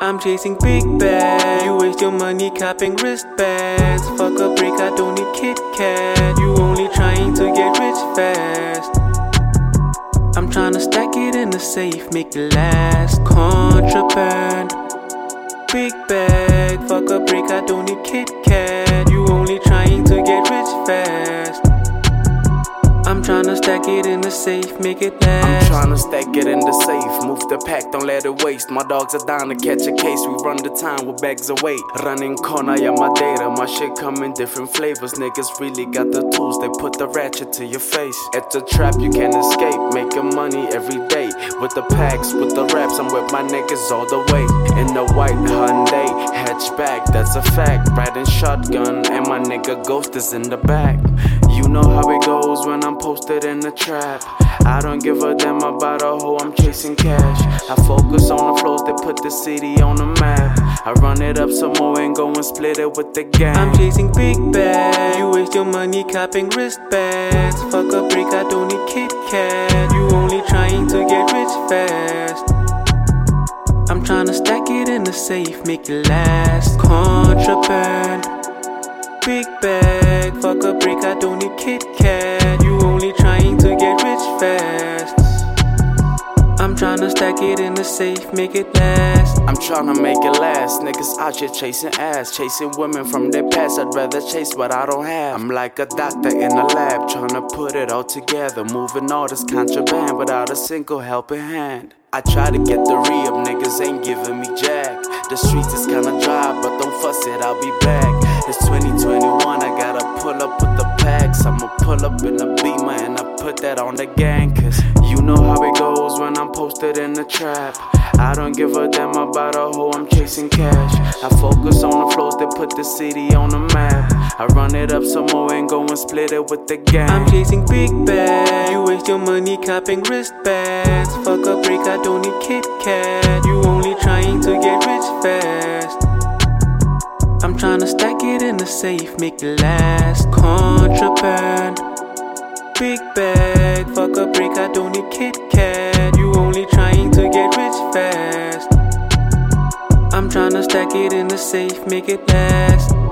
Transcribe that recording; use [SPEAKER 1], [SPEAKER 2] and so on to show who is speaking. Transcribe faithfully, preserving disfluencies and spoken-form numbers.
[SPEAKER 1] I'm chasing big bags. You waste your money copping wristbands. Fuck a break, I don't need Kit Kat. You only trying to get rich fast. I'm tryna stack it in the safe, make it last. Contraband. Big bag, fuck a break, I don't need Kit Kat. You only trying to get rich fast. I'm tryna stack it in the safe, make it last.
[SPEAKER 2] I'm tryna stack it in the safe, move the pack, don't let it waste. My dogs are down to catch a case, we run the time with bags of weight. Running corner, yeah, my data, my shit come in different flavors. Niggas really got the tools, they put the ratchet to your face. It's a trap, you can't escape, making money every day. With the packs, with the raps, I'm with my niggas all the way. In the white Hyundai, hatchback, that's a fact. Riding shotgun, and my nigga Ghost is in the back. You know how it goes when I'm posted in the trap. I don't give a damn about a hoe, I'm chasing cash. I focus on the flows that put the city on the map. I run it up some more and go and split it with the gang.
[SPEAKER 1] I'm chasing big bags. You waste your money copping wristbands. Fuck a break, I don't need Kit Kat. You only trying to get rich fast. I'm tryna stack it in the safe, make it last. Contraband. Big bag, fuck a break, I don't need Kit Kat. You only trying to get rich fast. I'm tryna stack it in the safe, make it last.
[SPEAKER 2] I'm tryna make it last. Niggas out here chasing ass, chasing women from their past. I'd rather chase what I don't have. I'm like a doctor in a lab, tryna put it all together, moving all this contraband without a single helping hand. I try to get the re-up, niggas ain't giving me jack. The streets is kinda dry, but don't fuss it, I'll be back. It's twenty twenty-one, I gotta pull up with the packs. I'ma pull up in a Beamer and I put that on the gang. Cause you know how it goes when I'm posted in the trap. I don't give a damn about a hoe, I'm chasing cash. I focus on the flows that put the city on the map. I run it up some more and go and split it with the gang.
[SPEAKER 1] I'm chasing big bags. You waste your money copping wristbands. Fuck a break, I don't need Kit Kat. You only trying to get rich fast. I'm tryna stack it in the safe, make it last. Contraband. Big bag, fuck a break, I don't need Kit Kat. You only trying to get rich fast. I'm tryna stack it in the safe, make it last.